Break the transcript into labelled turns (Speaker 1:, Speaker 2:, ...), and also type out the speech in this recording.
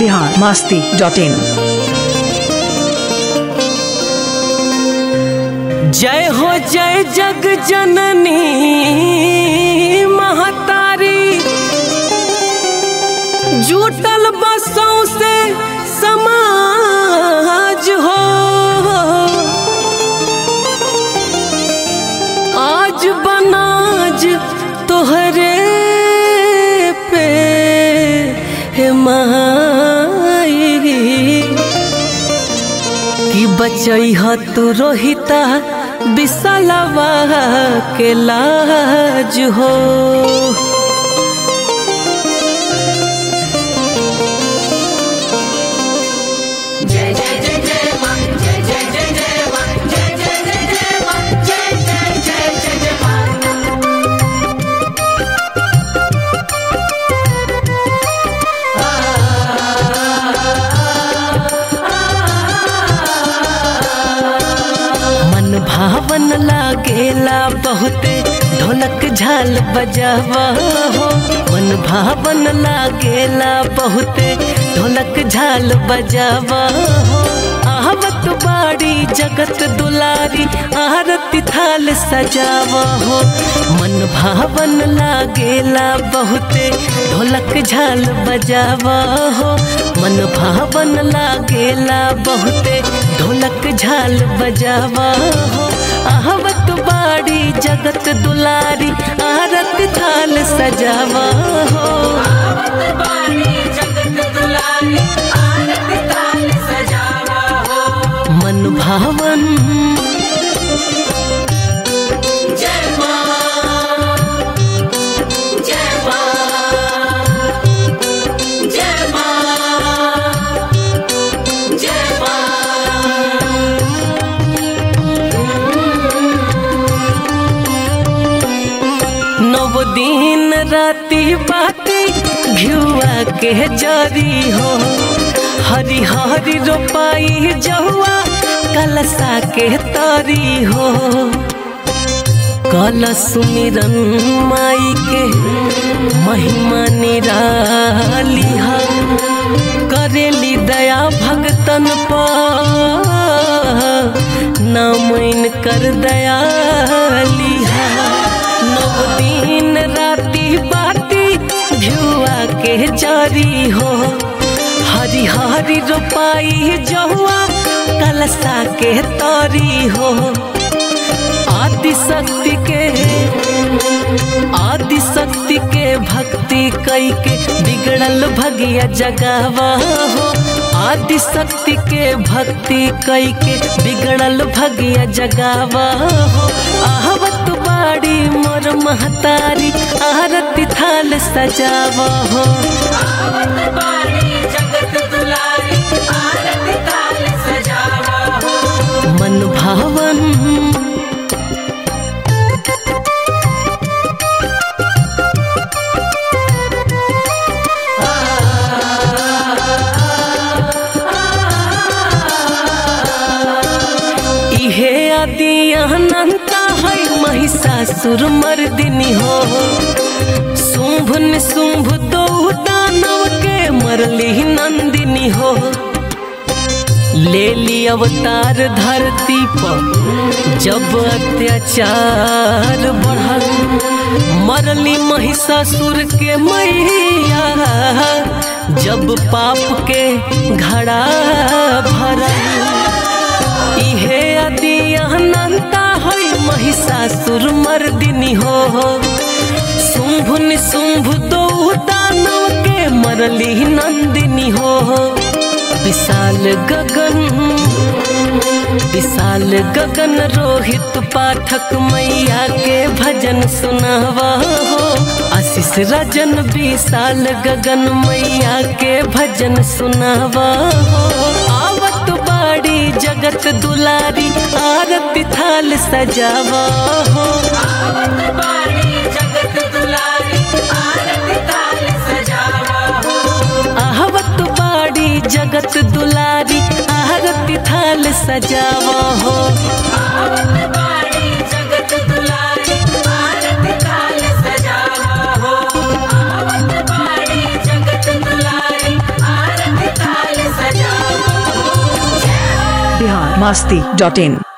Speaker 1: biharmasti.in।
Speaker 2: जय हो जय जग जननी महतारी, जुटल बसों से समाज हो। आज बनाज तोहरे पे है माई, कि बचई ह तू रोहिता बिसलवा के लाज हो।
Speaker 3: जय जय जय जय मां, जय जय जय जय मां, जय जय जय जय मां, जय जय जय जय जय मां।
Speaker 2: मन भावन लागेला बहुते ढोलक झाल बजावा हो। मन भावन लागेला बहुते ढोलक झाल बजावा हो। आवत बाड़ी जगत दुलारी, आरती थाल सजावा हो। मन भावन लागेला बहुते ढोलक झाल बजावा हो। मन भावन लागेला बहुते ढोलक झाल बजावा हो। आवत बाड़ी जगत दुलारी, आरती थाल सजावा हो।
Speaker 3: आवत बाड़ी जगत दुलारी, आरती थाल सजावा हो।
Speaker 2: मन भावन
Speaker 3: जय मां, जय मां, जय मां, जय मां।
Speaker 2: नव दिन राती बाती घिउआ के जरी हो। हरी हरी रोपाई जहुआ कलसा के तरी हो। कल सुमिरन माई के महिमा निराली है, करेली दया भगतन पर नामैन कर दयाली है। नव दिन राती बाती घिउआ के जरी हो। हरी हरी रोपाई जहुआ कलसा के तरी हो। आदि शक्ति के भक्ति कई के बिगड़ल भगिया जगावा हो। आदि शक्ति के भक्ति कई के बिगड़ल भगिया जगावा हो। आवत बाड़ी मोर महतारी, आरती थाल सजावा हो।
Speaker 3: आवत बाड़ी जगत दुलारी, आरती थाल सजावा हो।
Speaker 2: मन भावन इहे आदि अनंता है महिषासुर मर्दिनी हो। शुंभ निशुंभ दो दानव के मरली नंदिनी हो। ले ली अवतार धरती पर जब अत्याचार बढ़ल, मरली महिषासुर के मैया जब पाप के घड़ा भरल। इहे आदि अनंता है महिषासुर मर्दिनी हो। शुंभ निशुंभ दो दानव के मरली नंदिनी हो। विशाल गगन रोहित पाठक मैया के भजन सुनावा हो। आशीष राजन विशाल गगन मैया के भजन सुनावा हो। आवत बाड़ी जगत दुलारी, आरती थाल सजावा हो।
Speaker 3: आवत बाड़ी जगत दुलारी, आरती थाल सजावा हो।
Speaker 2: आवत बाड़ी जगत दुलारी, आरती थाल सजावा हो।
Speaker 3: आवत बाड़ी जगत दुलारी, आरती थाल सजावा हो। आवत बाड़ी जगत दुलारी, आरती
Speaker 1: biharmasti.in